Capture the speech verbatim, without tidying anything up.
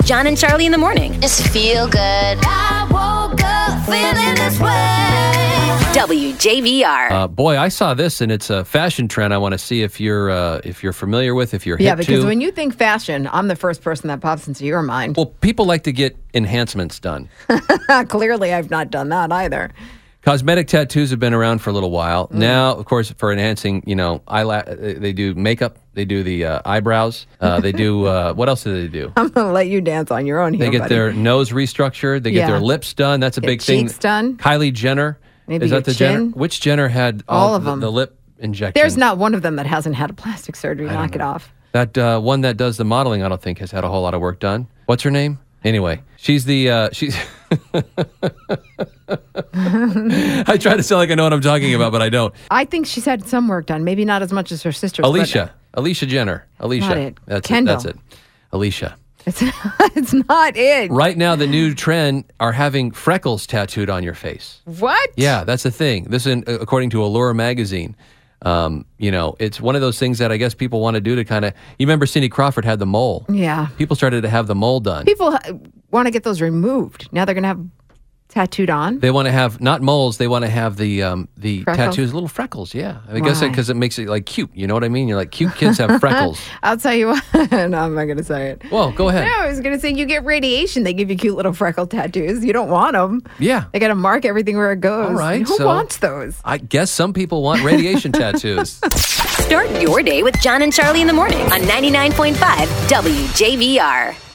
John and Charlie in the morning. Just feel good. I woke up feeling this way. W J V R. Uh, boy, I saw this, and it's a fashion trend. I want to see if you're uh, if you're familiar with, if you're hip Yeah, because to. when you think fashion, I'm the first person that pops into your mind. Well, people like to get enhancements done. Clearly, I've not done that either. Cosmetic tattoos have been around for a little while. Mm. Now, of course, for enhancing, you know, eyelash, they do makeup, they do the uh, eyebrows, uh, they do, uh, what else do they do? I'm going to let you dance on your own here, They get buddy. their nose restructured, they get Yeah. their lips done. That's a Get big thing. cheeks done. Kylie Jenner. Maybe Is your that the Jenner? chin. Which Jenner had all, All of the, them. the lip injection? There's not one of them that hasn't had a plastic surgery. Knock it off. That uh, one that does the modeling, I don't think, has had a whole lot of work done. What's her name? Anyway, she's the, uh, she's... I try to sound like I know what I'm talking about, but I don't. I think she's had some work done. Maybe not as much as her sister's. but Alicia. Alicia Jenner. Alicia. Not it. That's Kendall. it. That's it. Alicia. It's, it's not it. Right now, the new trend are having freckles tattooed on your face. What? Yeah, that's the thing. This is in, according to Allure magazine. Um, you know, it's one of those things that I guess people want to do to kind of. You remember Cindy Crawford had the mole. Yeah. People started to have the mole done. People want to get those removed. Now they're going to have tattooed on. They want to have not moles. They want to have the um, the Freckles? tattoos, little freckles. Yeah, I guess Why? because it makes it like cute. You know what I mean? You're like cute kids have freckles. I'll tell you what. No, I'm not going to say it. Well, go ahead. No, I was going to say you get radiation. They give you cute little freckle tattoos. You don't want them. Yeah. They got to mark everything where it goes. All right. Who so wants those? I guess some people want radiation tattoos. Start your day with John and Charlie in the morning on ninety-nine point five W J V R.